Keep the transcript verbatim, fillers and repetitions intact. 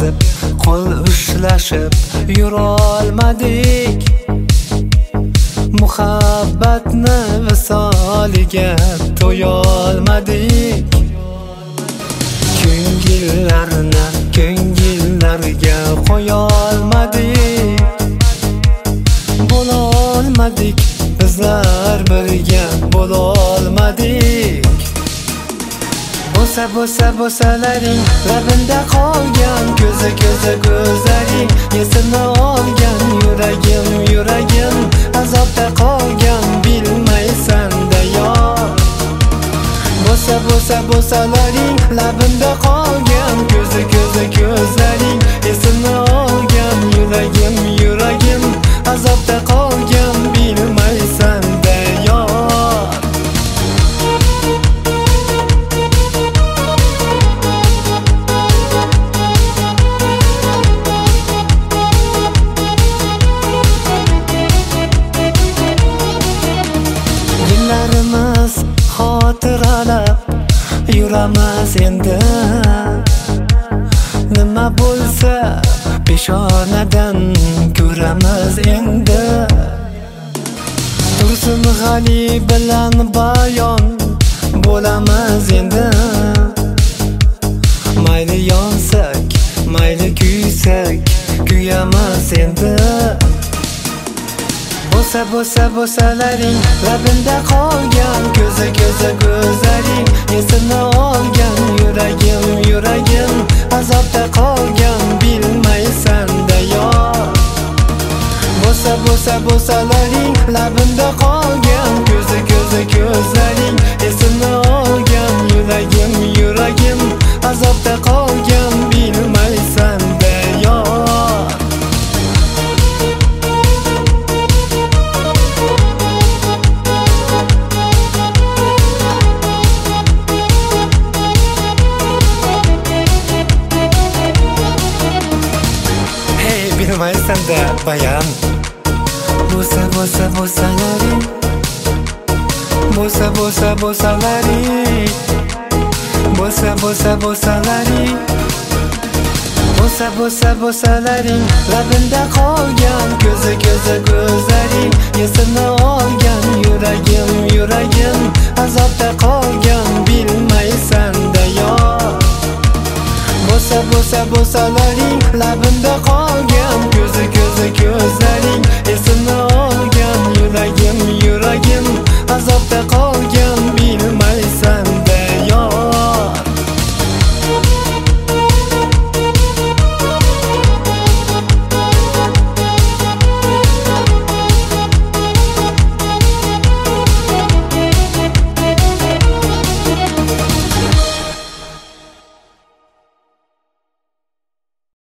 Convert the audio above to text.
yig'ib qo'l ushlashib yurolmadik. Muhabbatni visoliga to'yolmadik. Ko'ngillarni ko'ngillarga qo'yolmadik. Bo'lolmadik, bizlar birga bo'lolmadik. Bo'lsa bo'lsa bo'lsalaring labinda qolgan, ko'zi ko'zi go'zaling esini olgan, yuragim yuragim azobda qolgan, bilmaysan-da yor. Bo'lsa bo'lsa bo'lsalaring labinda qolgan, ko'zi ko'zi go'zaling esini olgan, yuragim yuragim azobda qolgan, bilmaysan-da yor. Yillarimiz xotiralab yuramiz endi. Nima bo'lsa peshonadan ko'ramiz endi. Tursun G'ani bilan bayon bo'lamiz endi. Mayli yonsak, mayli kuysak, kuyamiz endi. Bo'lsa bo'lsa bo'lsalaring labinda qolgan, ko'zi ko'zi go'zaling esini olgan, yuragim yuragim azobda qolgan, bilmaysan-da yor. Bo'lsa bo'lsa bo'lsalaring labinda qolgan, ko'zi ko'zi go'zaling esini olgan, yuragim yuragim azobda qolgan, bilmaysan-da yor. Bilmaysan-da bayan. Bo'lsa bo'lsa bo'lsalaring, bo'lsa bo'lsa bo'lsalaring, bo'lsa bo'lsa bo'lsalaring, bo'lsa bo'lsa bo'lsalaring labinda qolgan, ko'zi ko'zi go'zaling esini olgan, yuragim yuragim azobda qolgan, bilmaysan-da yor. Bo'lsa bo'lsa bo'lsalaring labinda qolgan, ko'zi ko'zi go'zaling